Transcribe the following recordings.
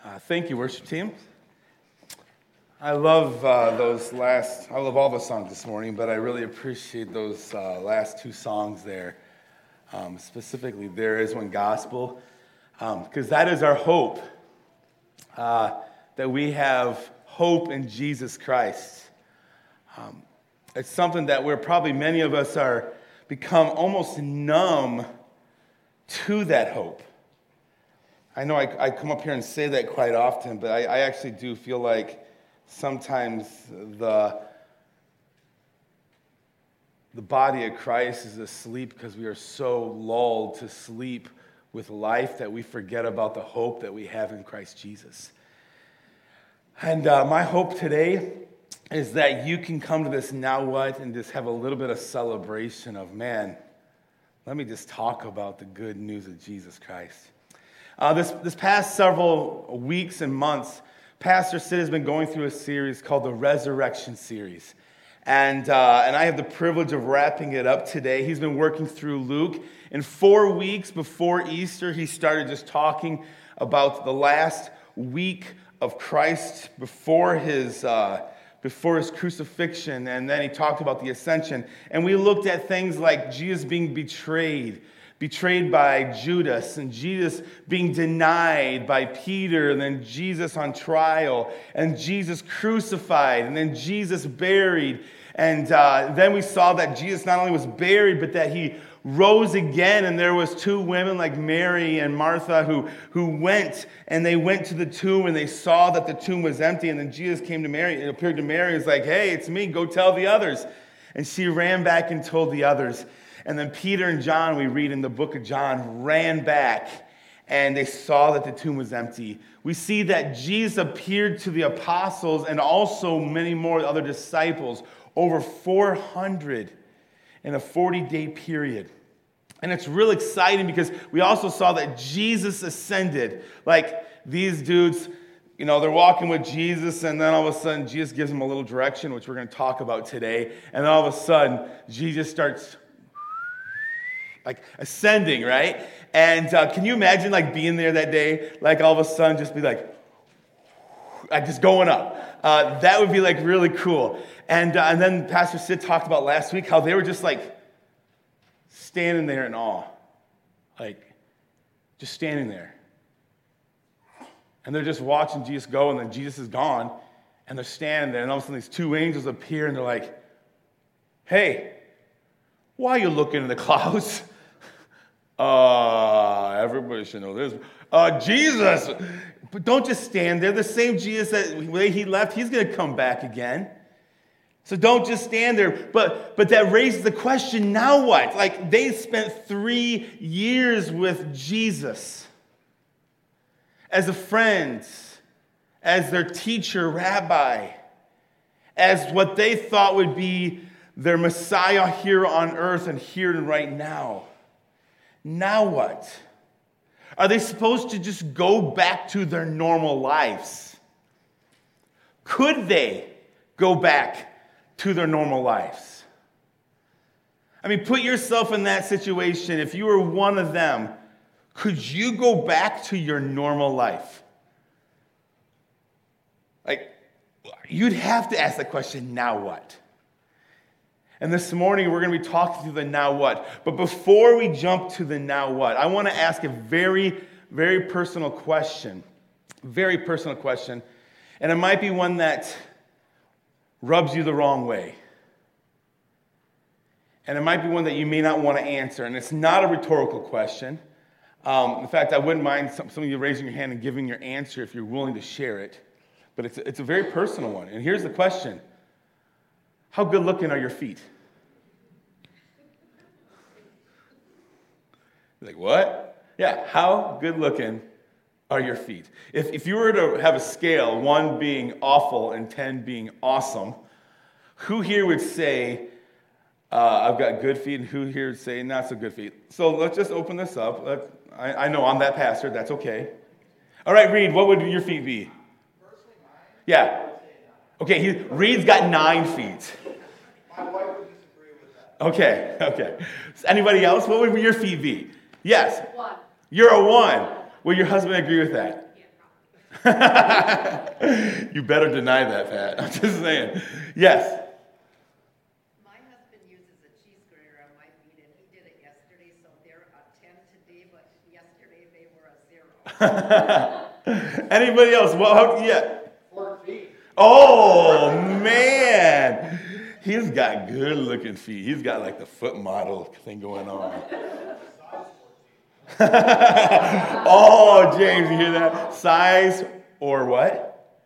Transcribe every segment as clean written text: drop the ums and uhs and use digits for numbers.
Thank you, worship team. I love I love all the songs this morning, but I really appreciate those last two songs there. Specifically, There Is One Gospel, because that is our hope, that we have hope in Jesus Christ. It's something that many of us are become almost numb to that hope. I know I come up here and say that quite often, but I actually do feel like sometimes the body of Christ is asleep because we are so lulled to sleep with life that we forget about the hope that we have in Christ Jesus. And my hope today is that you can come to this now what and just have a little bit of celebration of, man, let me just talk about the good news of Jesus Christ. This past several weeks and months, Pastor Sid has been going through a series called the Resurrection Series. And I have the privilege of wrapping it up today. He's been working through Luke. In 4 weeks before Easter, he started just talking about the last week of Christ before his crucifixion, and then he talked about the ascension. And we looked at things like Jesus being betrayed by Judas, and Jesus being denied by Peter, and then Jesus on trial, and Jesus crucified, and then Jesus buried. And then we saw that Jesus not only was buried, but that he rose again, and there was two women like Mary and Martha who went to the tomb, and they saw that the tomb was empty, and then Jesus came to Mary, and appeared to Mary, and was like, hey, it's me, go tell the others. And she ran back and told the others. And then Peter and John, we read in the book of John, ran back, and they saw that the tomb was empty. We see that Jesus appeared to the apostles and also many more other disciples, over 400 in a 40-day period. And it's real exciting because we also saw that Jesus ascended. Like these dudes, they're walking with Jesus, and then all of a sudden Jesus gives them a little direction, which we're going to talk about today. And then all of a sudden Jesus starts ascending, right? And can you imagine being there that day? All of a sudden just be just going up. That would be really cool. And then Pastor Sid talked about last week how they were just standing there in awe. Just standing there. And they're just watching Jesus go, and then Jesus is gone, and they're standing there, and all of a sudden these two angels appear, and they're like, hey, why are you looking in the clouds? Everybody should know this. Jesus! But don't just stand there. The same Jesus that way he left, he's going to come back again. So don't just stand there. But that raises the question, now what? They spent 3 years with Jesus as a friend, as their teacher, rabbi, as what they thought would be their Messiah here on earth and here and right now. Now what? Are they supposed to just go back to their normal lives? Could they go back to their normal lives? Put yourself in that situation. If you were one of them, could you go back to your normal life? You'd have to ask the question, now what? And this morning, we're going to be talking through the now what. But before we jump to the now what, I want to ask a very, very personal question. Very personal question. And it might be one that rubs you the wrong way. And it might be one that you may not want to answer. And it's not a rhetorical question. In fact, I wouldn't mind some of you raising your hand and giving your answer if you're willing to share it. But it's a very personal one. And here's the question. How good looking are your feet? What? Yeah, how good looking are your feet? If you were to have a scale, 1 being awful and 10 being awesome, who here would say, I've got good feet, and who here would say, not so good feet? So let's just open this up. I know I'm that pastor, that's okay. All right, Reed, what would your feet be? Personally, mine? Yeah. Okay, Reed's got 9 feet. My wife would disagree with that. Okay. Anybody else? What would your feet be? Yes. 1. You're a 1. Will your husband agree with that? You better deny that, Pat. I'm just saying. Yes. My husband uses a cheese grater on my feet, and he did it yesterday, so they're a 10 today, but yesterday they were a 0. Anybody else? Well, yeah. 14. Oh, man. He's got good-looking feet. He's got like the foot model thing going on. Oh, James, you hear that? Size or what?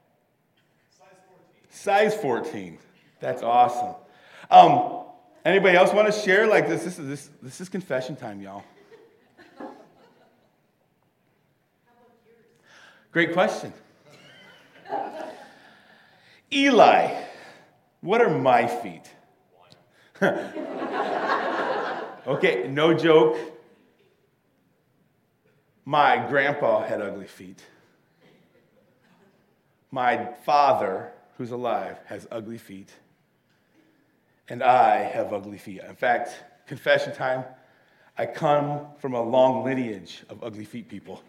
Size 14. That's awesome. Anybody else want to share? Like this is confession time, y'all. Great question. Eli, what are my feet? Okay, no joke. My grandpa had ugly feet. My father, who's alive, has ugly feet. And I have ugly feet. In fact, confession time, I come from a long lineage of ugly feet people.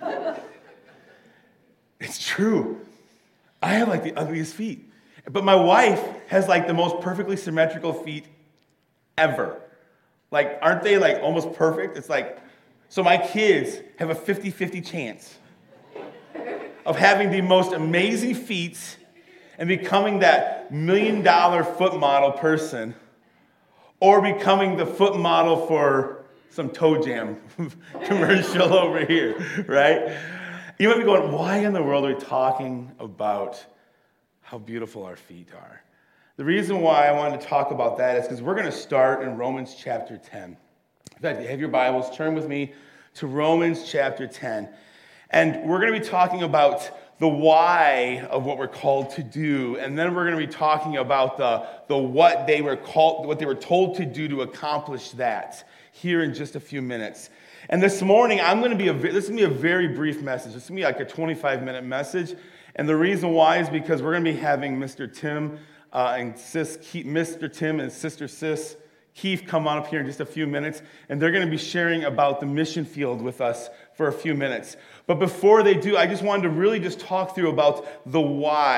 It's true. I have like the ugliest feet. But my wife has like the most perfectly symmetrical feet ever. Like, aren't they like almost perfect? It's like, so my kids have a 50-50 chance of having the most amazing feet and becoming that $1 million foot model person, or becoming the foot model for some toe jam commercial over here, right? You might be going, why in the world are we talking about how beautiful our feet are? The reason why I wanted to talk about that is because we're going to start in Romans chapter 10. In fact, you have your Bibles, turn with me to Romans chapter 10. And we're going to be talking about the why of what we're called to do, and then we're going to be talking about the what they were told to do to accomplish that here in just a few minutes. And this morning, this is going to be a very brief message. This is going to be like a 25-minute message. And the reason why is because we're going to be having Mr. Tim and Sister Sis Keith come on up here in just a few minutes, and they're going to be sharing about the mission field with us for a few minutes. But before they do, I just wanted to really just talk through about the why.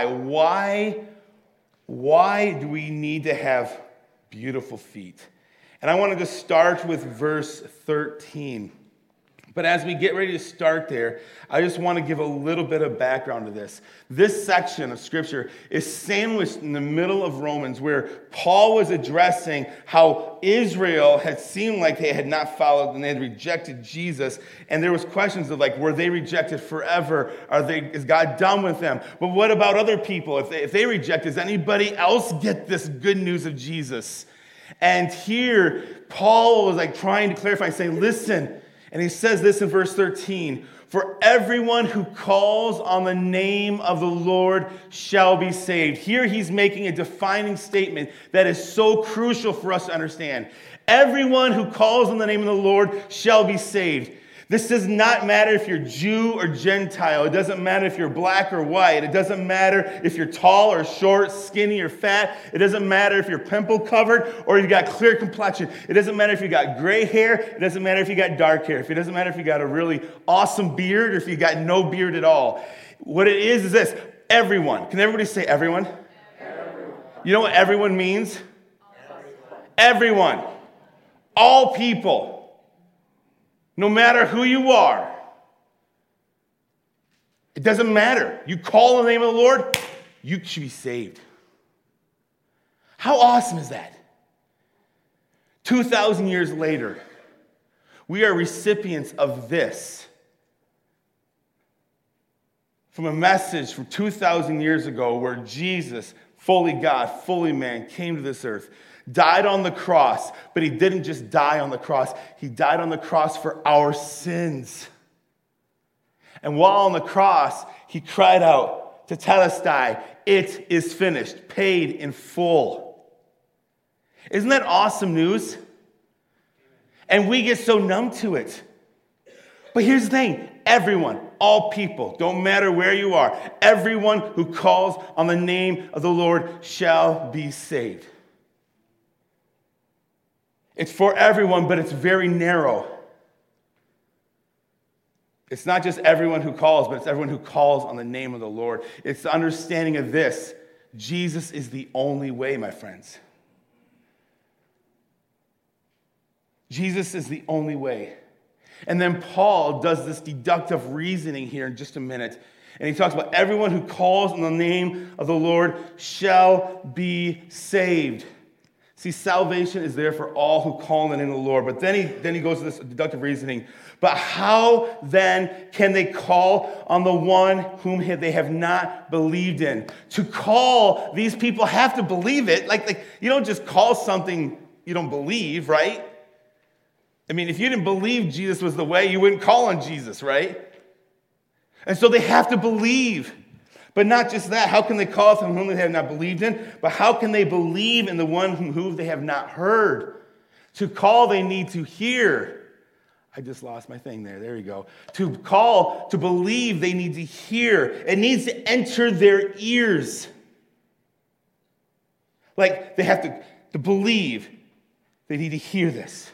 Why do we need to have beautiful feet? And I wanted to start with verse 13. But as we get ready to start there, I just want to give a little bit of background to this. This section of Scripture is sandwiched in the middle of Romans, where Paul was addressing how Israel had seemed like they had not followed and they had rejected Jesus. And there was questions of like, were they rejected forever? Is God done with them? But what about other people? If they reject, does anybody else get this good news of Jesus? And here, Paul was like trying to clarify, saying, listen. And he says this in verse 13, for everyone who calls on the name of the Lord shall be saved. Here he's making a defining statement that is so crucial for us to understand. Everyone who calls on the name of the Lord shall be saved. This does not matter if you're Jew or Gentile. It doesn't matter if you're black or white. It doesn't matter if you're tall or short, skinny or fat. It doesn't matter if you're pimple covered or you've got clear complexion. It doesn't matter if you got gray hair. It doesn't matter if you got dark hair. It doesn't matter if you got a really awesome beard or if you got no beard at all. What it is this: everyone. Can everybody say everyone? Everyone. You know what everyone means? Everyone. All people. No matter who you are, it doesn't matter. You call on the name of the Lord, you should be saved. How awesome is that? 2,000 years later, we are recipients of this. From a message from 2,000 years ago where Jesus, fully God, fully man, came to this earth, died on the cross, but he didn't just die on the cross. He died on the cross for our sins. And while on the cross, he cried out, Tetelestai, it is finished, paid in full. Isn't that awesome news? And we get so numb to it. But here's the thing, everyone, all people, don't matter where you are, everyone who calls on the name of the Lord shall be saved. It's for everyone, but it's very narrow. It's not just everyone who calls, but it's everyone who calls on the name of the Lord. It's the understanding of this. Jesus is the only way, my friends. Jesus is the only way. And then Paul does this deductive reasoning here in just a minute. And he talks about everyone who calls on the name of the Lord shall be saved. See, salvation is there for all who call on the name of the Lord. But then he goes to this deductive reasoning. But how then can they call on the one whom they have not believed in? To call, these people have to believe it. Like you don't just call something you don't believe, right? I mean, if you didn't believe Jesus was the way, you wouldn't call on Jesus, right? And so they have to believe. But not just that. How can they call on whom they have not believed in? But how can they believe in the one whom they have not heard? To call, they need to hear. I just lost my thing there. There you go. To call, to believe, they need to hear. It needs to enter their ears. Like they have to believe. They need to hear this.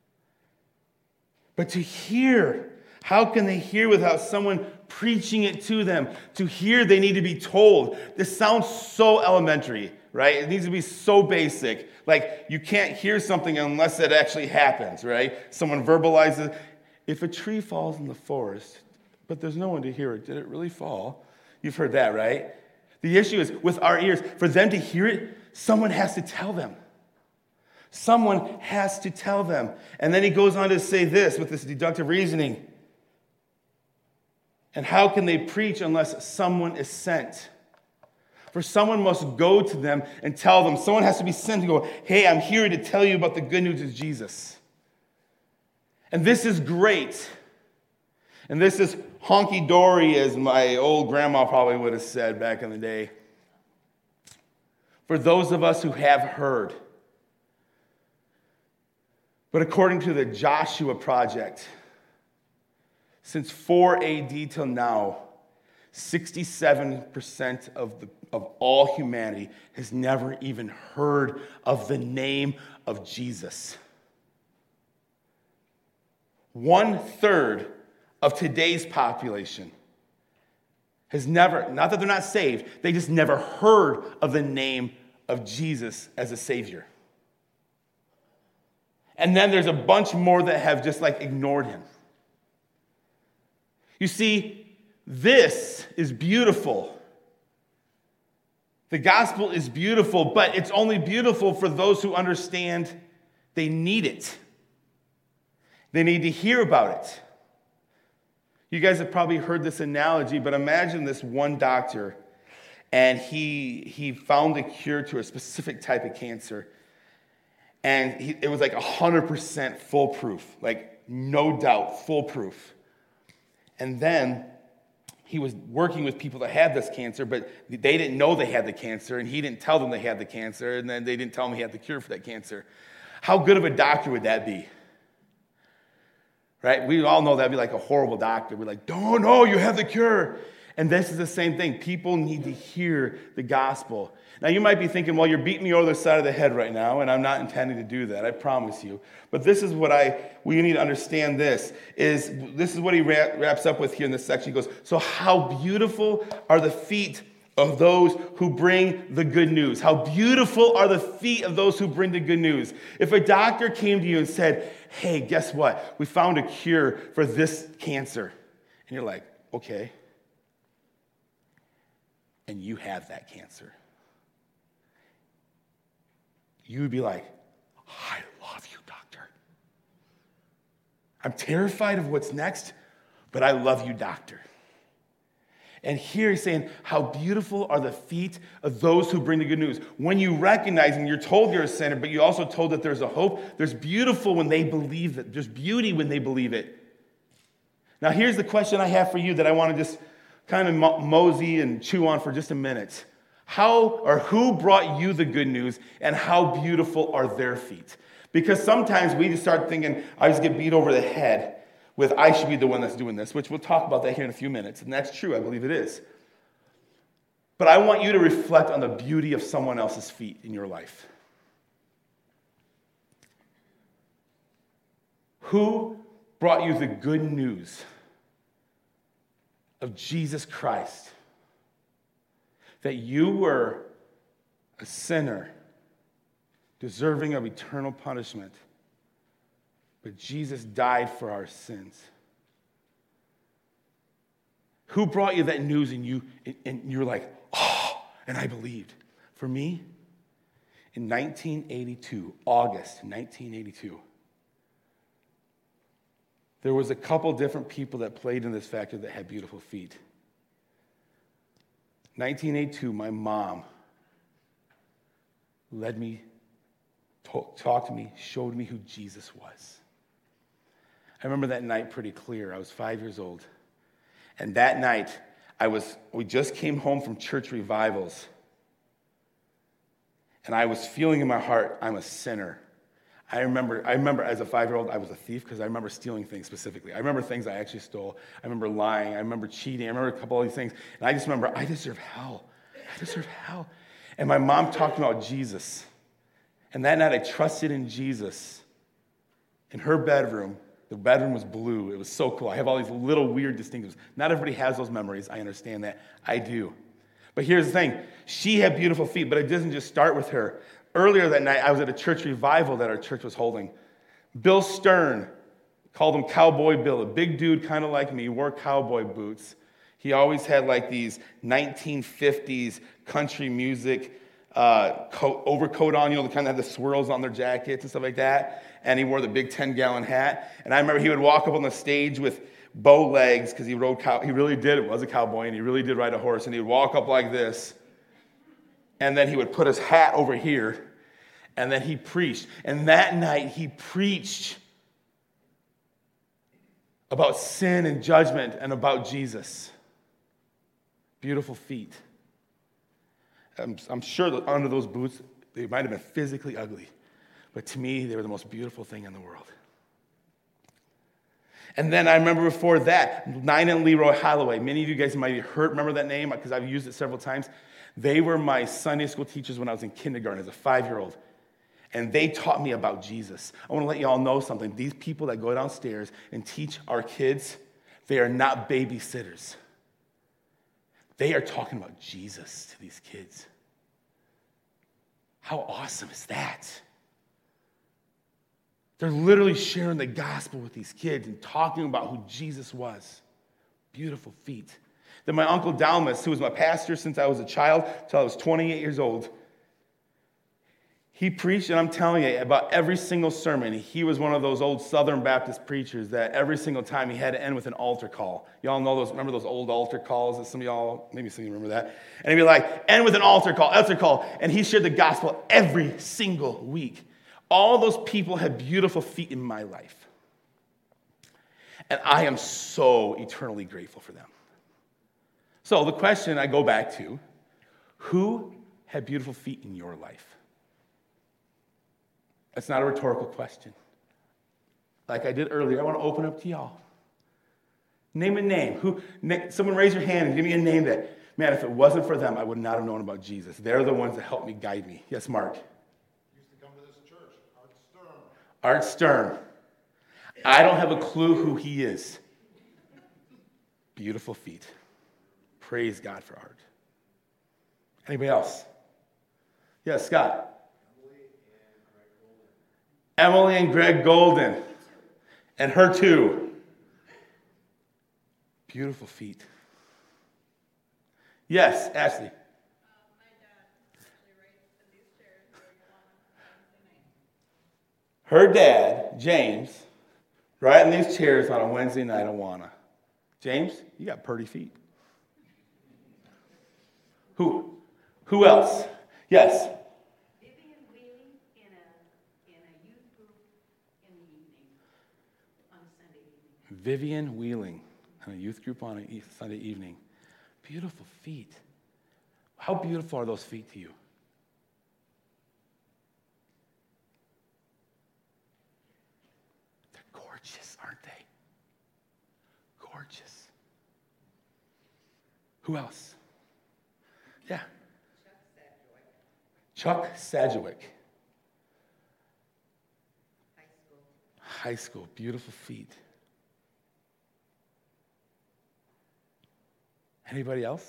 But to hear, how can they hear without someone preaching it to them? To hear, they need to be told. This sounds so elementary, right? It needs to be so basic. Like, you can't hear something unless it actually happens, right? Someone verbalizes, if a tree falls in the forest, but there's no one to hear it, did it really fall? You've heard that, right? The issue is, with our ears, for them to hear it, someone has to tell them. Someone has to tell them. And then he goes on to say this with this deductive reasoning. And how can they preach unless someone is sent? For someone must go to them and tell them. Someone has to be sent to go, hey, I'm here to tell you about the good news of Jesus. And this is great. And this is honky-dory, as my old grandma probably would have said back in the day. For those of us who have heard. But according to the Joshua Project, since 4 AD till now, 67% of all humanity has never even heard of the name of Jesus. 1/3 of today's population has never, not that they're not saved, they just never heard of the name of Jesus as a Savior. And then there's a bunch more that have just ignored him. You see, this is beautiful. The gospel is beautiful, but it's only beautiful for those who understand they need it. They need to hear about it. You guys have probably heard this analogy, but imagine this one doctor, and he found a cure to a specific type of cancer. And it was 100% foolproof, no doubt, foolproof. And then he was working with people that had this cancer, but they didn't know they had the cancer, and he didn't tell them they had the cancer, and then they didn't tell him he had the cure for that cancer. How good of a doctor would that be? Right? We all know that'd be a horrible doctor. We're like, no, you have the cure. And this is the same thing. People need to hear the gospel. Now, you might be thinking, well, you're beating me over the side of the head right now, and I'm not intending to do that, I promise you. But this is what we need to understand this is what he wraps up with here in this section. He goes, so how beautiful are the feet of those who bring the good news. How beautiful are the feet of those who bring the good news. If a doctor came to you and said, hey, guess what? We found a cure for this cancer. And you're like, okay. And you have that cancer. You would be like, I love you, doctor. I'm terrified of what's next, but I love you, doctor. And here he's saying, how beautiful are the feet of those who bring the good news. When you recognize and you're told you're a sinner, but you're also told that there's a hope, there's beautiful when they believe it. There's beauty when they believe it. Now here's the question I have for you that I want to just kind of mosey and chew on for just a minute. Who brought you the good news, and how beautiful are their feet? Because sometimes we just start thinking, I just get beat over the head with I should be the one that's doing this, which we'll talk about that here in a few minutes. And that's true, I believe it is. But I want you to reflect on the beauty of someone else's feet in your life. Who brought you the good news? of Jesus Christ, that you were a sinner deserving of eternal punishment, but Jesus died for our sins. Who brought you that news and you're like, oh, and I believed? For me, in 1982, August 1982, there was a couple different people that played in this factory that had beautiful feet. 1982, my mom led me, talked to me, showed me who Jesus was. I remember that night pretty clear. I was 5 years old. And that night, we just came home from church revivals. And I was feeling in my heart, I'm a sinner. I remember as a 5-year-old, I was a thief because I remember stealing things specifically. I remember things I actually stole. I remember lying. I remember cheating. I remember a couple of these things. And I just remember, I deserve hell. I deserve hell. And my mom talked about Jesus. And that night, I trusted in Jesus. In her bedroom, the bedroom was blue. It was so cool. I have all these little weird distinctives. Not everybody has those memories. I understand that. I do. But here's the thing. She had beautiful feet, but it doesn't just start with her. Earlier that night, I was at a church revival that our church was holding. Bill Stern, called him Cowboy Bill, a big dude kind of like me, wore cowboy boots. He always had like these 1950s country music overcoat on, they kind of had the swirls on their jackets and stuff like that. And he wore the big 10-gallon hat. And I remember he would walk up on the stage with bow legs because he was a cowboy, and he really did ride a horse. And he would walk up like this. And then he would put his hat over here. And then he preached. And that night he preached about sin and judgment and about Jesus. Beautiful feet. I'm sure that under those boots, they might have been physically ugly. But to me, they were the most beautiful thing in the world. And then I remember before that, Nina and Leroy Holloway. Many of you guys might have remember that name because I've used it several times. They were my Sunday school teachers when I was in kindergarten as a 5-year-old. And they taught me about Jesus. I want to let you all know something. These people that go downstairs and teach our kids, they are not babysitters. They are talking about Jesus to these kids. How awesome is that? They're literally sharing the gospel with these kids and talking about who Jesus was. Beautiful feet. Then my Uncle Dalmas, who was my pastor since I was a child till I was 28 years old, he preached, and I'm telling you, about every single sermon. He was one of those old Southern Baptist preachers that every single time he had to end with an altar call. Y'all know those, remember those old altar calls that some of y'all, maybe some of you remember that? And he'd be like, end with an altar call. And he shared the gospel every single week. All those people had beautiful feet in my life. And I am so eternally grateful for them. So the question I go back to, who had beautiful feet in your life? That's not a rhetorical question. Like I did earlier, I want to open up to y'all. Name a name. Someone raise your hand and give me a name that, man, if it wasn't for them, I would not have known about Jesus. They're the ones that helped me, guide me. Yes, Mark? Used to come to this church, Art Stern. Art Stern. I don't have a clue who he is. Beautiful feet. Praise God for Art. Anybody else? Yes, Scott. Emily and Greg Golden. And her too. Beautiful feet. Yes, Ashley. My dad actually raised these chairs on Wednesday night. Her dad, James, right in these chairs on a Wednesday night at Awana. James, you got pretty feet. Who else? Yes. Vivian Wheeling in a youth group in the evening, on a Sunday evening. Vivian Wheeling in a youth group on a Sunday evening. Beautiful feet. How beautiful are those feet to you? They're gorgeous, aren't they? Gorgeous. Who else? Yeah. Chuck Sadgwick. High school, beautiful feet. Anybody else?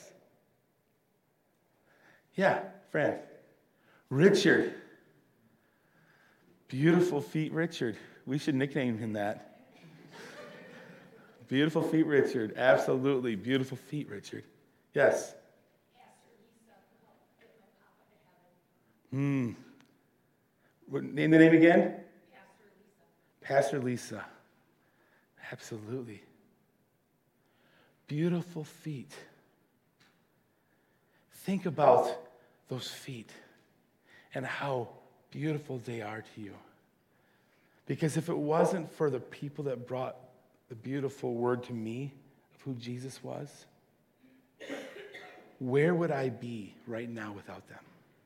Yeah, Fran. Richard. Beautiful feet, Richard. We should nickname him that. Beautiful feet, Richard. Absolutely. Beautiful feet, Richard. Yes. Name the name again? Pastor Lisa. Absolutely. Beautiful feet. Think about those feet and how beautiful they are to you. Because if it wasn't for the people that brought the beautiful word to me of who Jesus was, where would I be right now without them?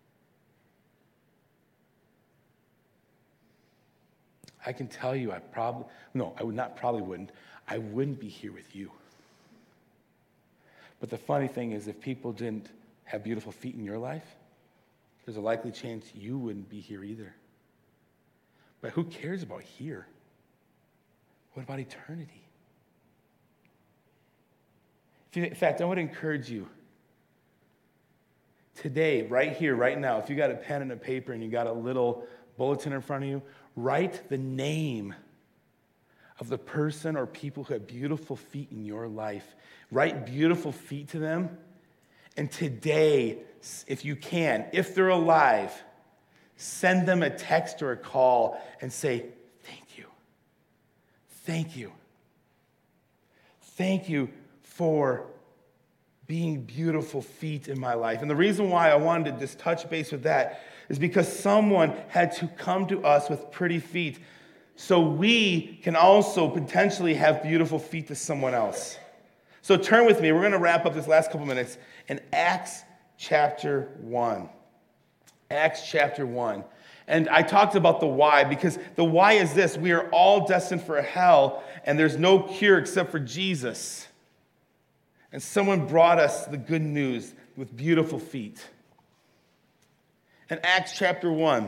I can tell you I wouldn't be here with you. But the funny thing is, if people didn't have beautiful feet in your life, there's a likely chance you wouldn't be here either. But who cares about here? What about eternity? In fact, I would encourage you today, right here, right now, if you got a pen and a paper and you got a little bulletin in front of you, write the name of the person or people who have beautiful feet in your life. Write beautiful feet to them. And today, if you can, if they're alive, send them a text or a call and say, thank you. Thank you. Thank you for being beautiful feet in my life. And the reason why I wanted to just touch base with that is because someone had to come to us with pretty feet so we can also potentially have beautiful feet to someone else. So turn with me. We're going to wrap up this last couple minutes in Acts chapter 1. Acts chapter 1. And I talked about the why, because the why is this: we are all destined for hell, and there's no cure except for Jesus. And someone brought us the good news with beautiful feet. In Acts chapter 1,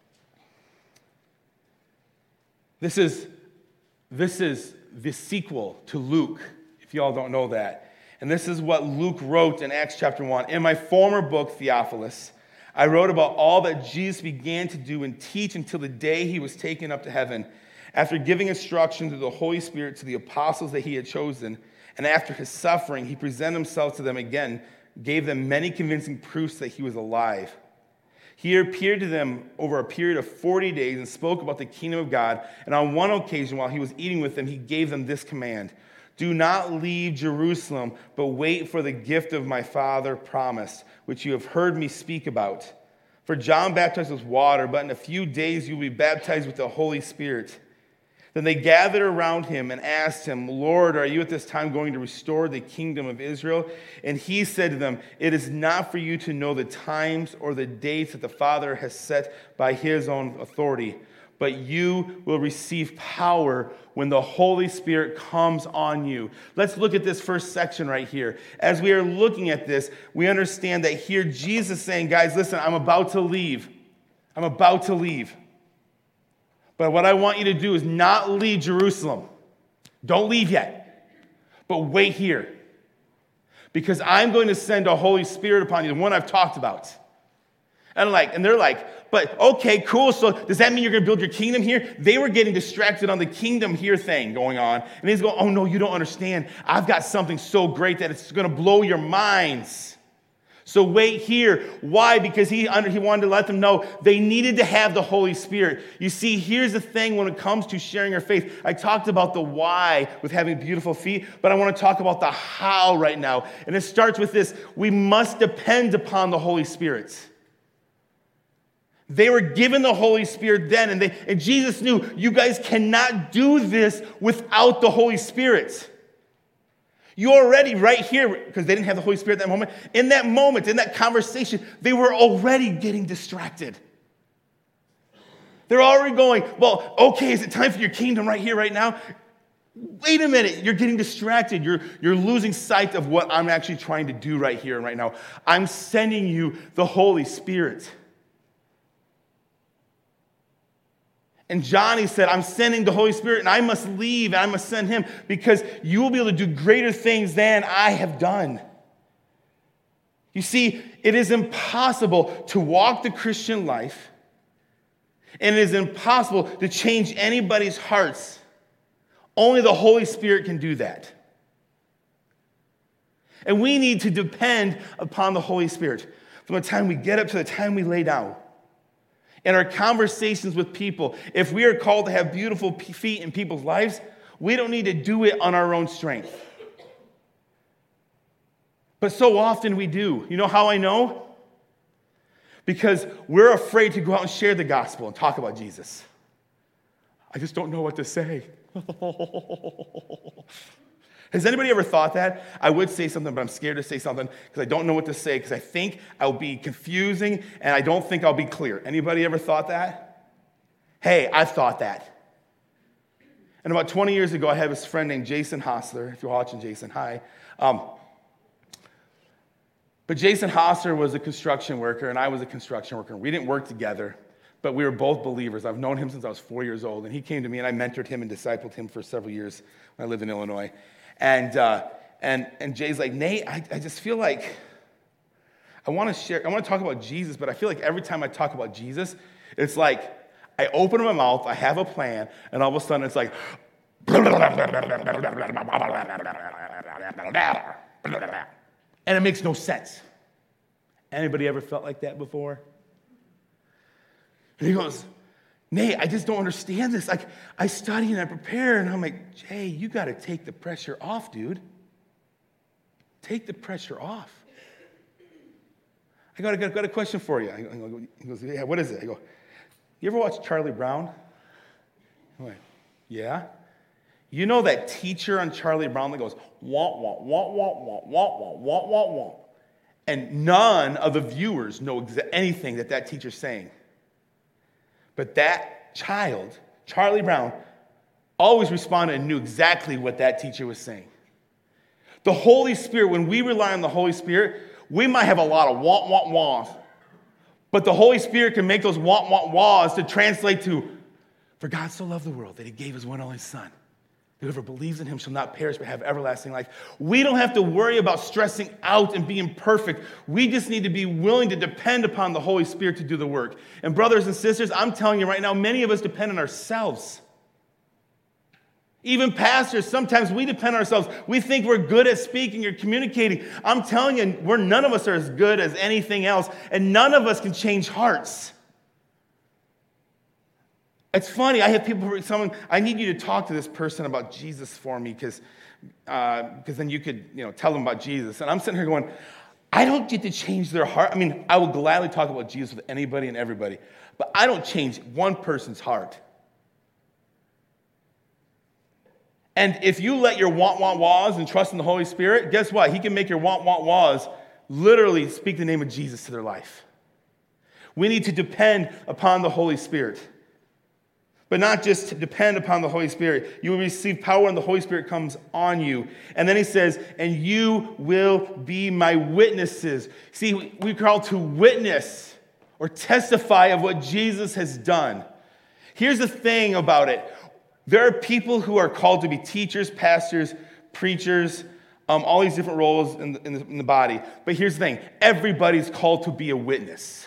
this is the sequel to Luke, if you all don't know that. And this is what Luke wrote in Acts chapter 1. In my former book, Theophilus, I wrote about all that Jesus began to do and teach until the day he was taken up to heaven, after giving instruction through the Holy Spirit to the apostles that he had chosen. And after his suffering, he presented himself to them again, gave them many convincing proofs that he was alive. He appeared to them over a period of 40 days and spoke about the kingdom of God. And on one occasion, while he was eating with them, he gave them this command: do not leave Jerusalem, but wait for the gift of my Father promised, which you have heard me speak about. For John baptized with water, but in a few days you will be baptized with the Holy Spirit. Then they gathered around him and asked him, Lord, are you at this time going to restore the kingdom of Israel? And he said to them, it is not for you to know the times or the dates that the Father has set by his own authority, but you will receive power when the Holy Spirit comes on you. Let's look at this first section right here. As we are looking at this, we understand that here Jesus is saying, guys, listen, I'm about to leave. I'm about to leave. But what I want you to do is not leave Jerusalem. Don't leave yet. But wait here. Because I'm going to send a Holy Spirit upon you, the one I've talked about. And they're like, but okay, cool. So does that mean you're going to build your kingdom here? They were getting distracted on the kingdom here thing going on. And he's going, oh no, you don't understand. I've got something so great that it's going to blow your minds. So wait here. Why? Because he wanted to let them know they needed to have the Holy Spirit. You see, here's the thing when it comes to sharing our faith. I talked about the why with having beautiful feet, but I want to talk about the how right now. And it starts with this: we must depend upon the Holy Spirit. They were given the Holy Spirit then, and Jesus knew you guys cannot do this without the Holy Spirit. You already, right here, because they didn't have the Holy Spirit at that moment, in that conversation, they were already getting distracted. They're already going, well, okay, is it time for your kingdom right here, right now? Wait a minute, you're getting distracted. You're losing sight of what I'm actually trying to do right here and right now. I'm sending you the Holy Spirit. And Johnny said, I'm sending the Holy Spirit, and I must leave, and I must send him, because you will be able to do greater things than I have done. You see, it is impossible to walk the Christian life, and it is impossible to change anybody's hearts. Only the Holy Spirit can do that. And we need to depend upon the Holy Spirit from the time we get up to the time we lay down. In our conversations with people, if we are called to have beautiful feet in people's lives, we don't need to do it on our own strength. But so often we do. You know how I know? Because we're afraid to go out and share the gospel and talk about Jesus. I just don't know what to say. Has anybody ever thought that? I would say something, but I'm scared to say something because I don't know what to say because I think I'll be confusing and I don't think I'll be clear. Anybody ever thought that? Hey, I've thought that. And about 20 years ago, I had this friend named Jason Hostler. If you're watching, Jason, hi. But Jason Hostler was a construction worker, and I was a construction worker. We didn't work together, but we were both believers. I've known him since I was 4 years old, and he came to me, and I mentored him and discipled him for several years when I lived in Illinois. And Jay's like, Nate, I just feel like I want to talk about Jesus, but I feel like every time I talk about Jesus, it's like I open my mouth, I have a plan, and all of a sudden it's like, and it makes no sense. Anybody ever felt like that before? And he goes, Nate, I just don't understand this. Like, I study and I prepare, and I'm like, Jay, you got to take the pressure off, dude. Take the pressure off. I got a question for you. He goes, yeah, what is it? I go, you ever watch Charlie Brown? I'm like, yeah. You know that teacher on Charlie Brown that goes, wah, wah, wah, wah, wah, wah, wah, wah, wah, wah. And none of the viewers know anything that teacher's saying. But that child, Charlie Brown, always responded and knew exactly what that teacher was saying. The Holy Spirit, when we rely on the Holy Spirit, we might have a lot of wah, wah, wahs. But the Holy Spirit can make those wah, wah, wahs to translate to, for God so loved the world that he gave his one and only Son. Whoever believes in him shall not perish but have everlasting life. We don't have to worry about stressing out and being perfect. We just need to be willing to depend upon the Holy Spirit to do the work. And brothers and sisters, I'm telling you right now, many of us depend on ourselves. Even pastors, sometimes we depend on ourselves. We think we're good at speaking or communicating. I'm telling you, none of us are as good as anything else, and none of us can change hearts. It's funny, I have people, I need you to talk to this person about Jesus for me because then you could, tell them about Jesus. And I'm sitting here going, I don't get to change their heart. I mean, I will gladly talk about Jesus with anybody and everybody, but I don't change one person's heart. And if you let your want-want-wahs and trust in the Holy Spirit, guess what? He can make your want-want-wahs literally speak the name of Jesus to their life. We need to depend upon the Holy Spirit. But not just to depend upon the Holy Spirit. You will receive power when the Holy Spirit comes on you. And then he says, and you will be my witnesses. See, we're called to witness or testify of what Jesus has done. Here's the thing about it. There are people who are called to be teachers, pastors, preachers, all these different roles in the body. But here's the thing. Everybody's called to be a witness.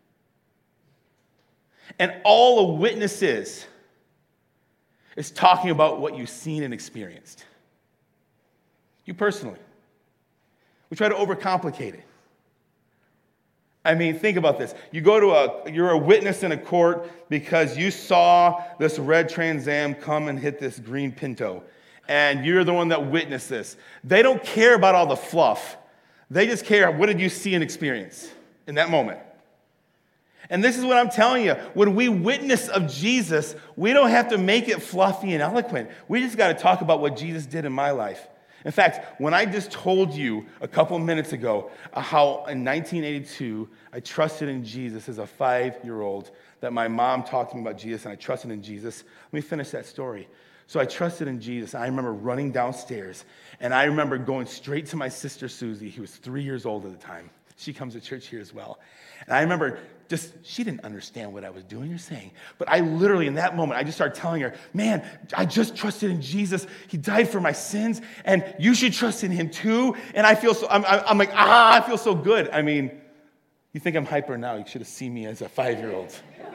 And all a witness is talking about what you've seen and experienced. You personally. We try to overcomplicate it. I mean, think about this. You're a witness in a court because you saw this red Trans Am come and hit this green Pinto. And you're the one that witnessed this. They don't care about all the fluff. They just care, what did you see and experience in that moment? And this is what I'm telling you. When we witness of Jesus, we don't have to make it fluffy and eloquent. We just got to talk about what Jesus did in my life. In fact, when I just told you a couple of minutes ago how in 1982 I trusted in Jesus as a 5-year-old, that my mom talked to me about Jesus and I trusted in Jesus, let me finish that story. So I trusted in Jesus. I remember running downstairs, and I remember going straight to my sister Susie, who was 3 years old at the time. She comes to church here as well. And I remember she didn't understand what I was doing or saying. But I literally, in that moment, I just started telling her, man, I just trusted in Jesus. He died for my sins, and you should trust in him too. And I feel so, I'm like, I feel so good. I mean, you think I'm hyper now. You should have seen me as a 5-year-old.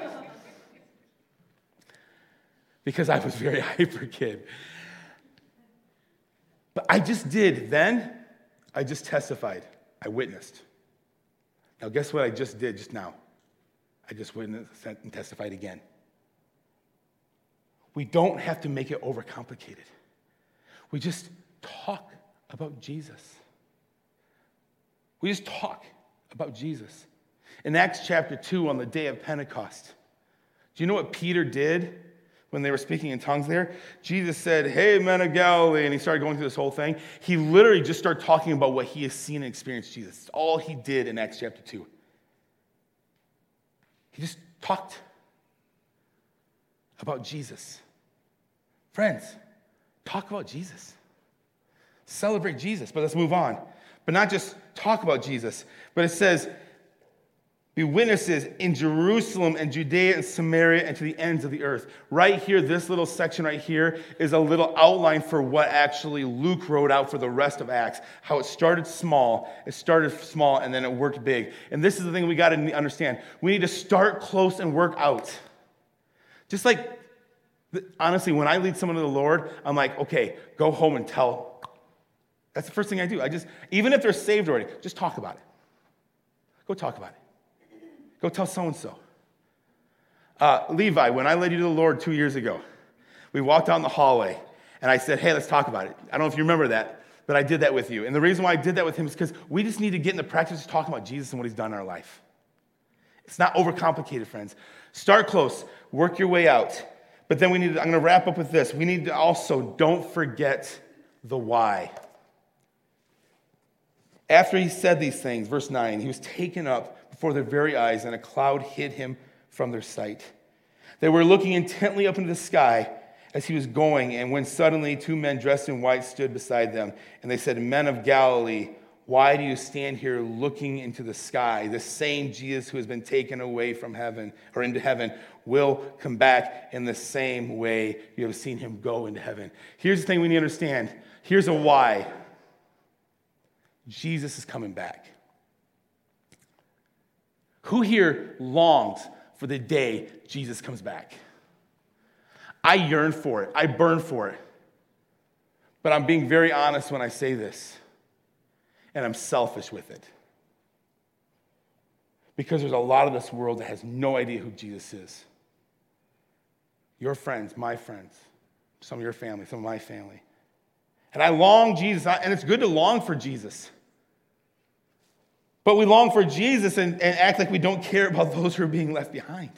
Because I was a very hyper kid. But I just did then. I just testified. I witnessed. Now, guess what I just did just now? I just witnessed and testified again. We don't have to make it overcomplicated. We just talk about Jesus. We just talk about Jesus. In Acts chapter 2, on the day of Pentecost, do you know what Peter did when they were speaking in tongues there? Jesus said, hey, men of Galilee, and he started going through this whole thing. He literally just started talking about what he has seen and experienced Jesus. It's all he did in Acts chapter 2. He just talked about Jesus. Friends, talk about Jesus. Celebrate Jesus, but let's move on. But not just talk about Jesus, but it says, be witnesses in Jerusalem and Judea and Samaria and to the ends of the earth. Right here, this little section right here is a little outline for what actually Luke wrote out for the rest of Acts. How it started small. It started small and then it worked big. And this is the thing we got to understand. We need to start close and work out. Just like, honestly, when I lead someone to the Lord, I'm like, okay, go home and tell. That's the first thing I do. Even if they're saved already, just talk about it. Go talk about it. Go tell so-and-so. Levi, when I led you to the Lord 2 years ago, we walked down the hallway, and I said, hey, let's talk about it. I don't know if you remember that, but I did that with you. And the reason why I did that with him is because we just need to get in the practice of talking about Jesus and what he's done in our life. It's not overcomplicated, friends. Start close. Work your way out. But then I'm going to wrap up with this. We need to also, don't forget the why. After he said these things, verse 9, he was taken up before their very eyes, and a cloud hid him from their sight. They were looking intently up into the sky as he was going, and when suddenly 2 men dressed in white stood beside them, and they said, men of Galilee, why do you stand here looking into the sky? The same Jesus who has been taken away from heaven, or into heaven, will come back in the same way you have seen him go into heaven. Here's the thing we need to understand. Here's a why. Jesus is coming back. Who here longs for the day Jesus comes back? I yearn for it. I burn for it. But I'm being very honest when I say this. And I'm selfish with it. Because there's a lot of this world that has no idea who Jesus is. Your friends, my friends, some of your family, some of my family. And I long Jesus, and it's good to long for Jesus. But we long for Jesus and act like we don't care about those who are being left behind.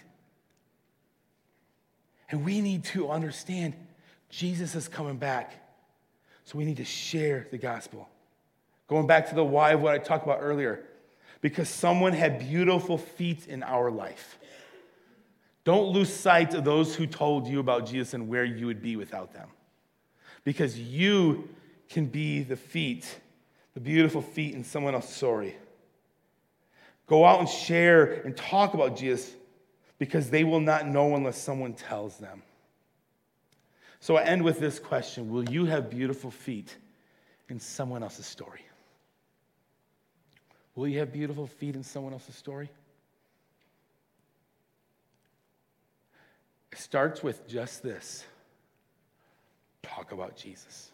And we need to understand Jesus is coming back. So we need to share the gospel. Going back to the why of what I talked about earlier. Because someone had beautiful feet in our life. Don't lose sight of those who told you about Jesus and where you would be without them. Because you can be the feet, the beautiful feet in someone else's story. Go out and share and talk about Jesus because they will not know unless someone tells them. So I end with this question. Will you have beautiful feet in someone else's story? Will you have beautiful feet in someone else's story? It starts with just this. Talk about Jesus.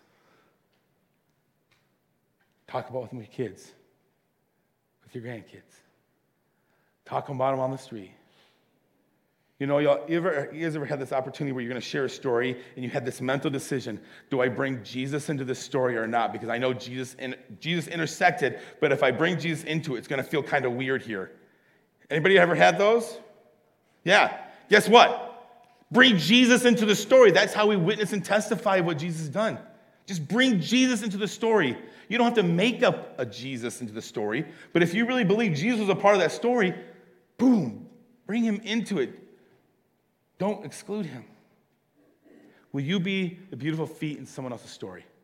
Talk about it with your kids, with your grandkids. Talk about them on the street. You know, you guys ever had this opportunity where you're going to share a story and you had this mental decision, do I bring Jesus into this story or not? Because I know Jesus intersected, but if I bring Jesus into it, it's going to feel kind of weird here. Anybody ever had those? Yeah. Guess what? Bring Jesus into the story. That's how we witness and testify what Jesus has done. Just bring Jesus into the story. You don't have to make up a Jesus into the story, but if you really believe Jesus was a part of that story, boom, bring him into it. Don't exclude him. Will you be the beautiful feet in someone else's story?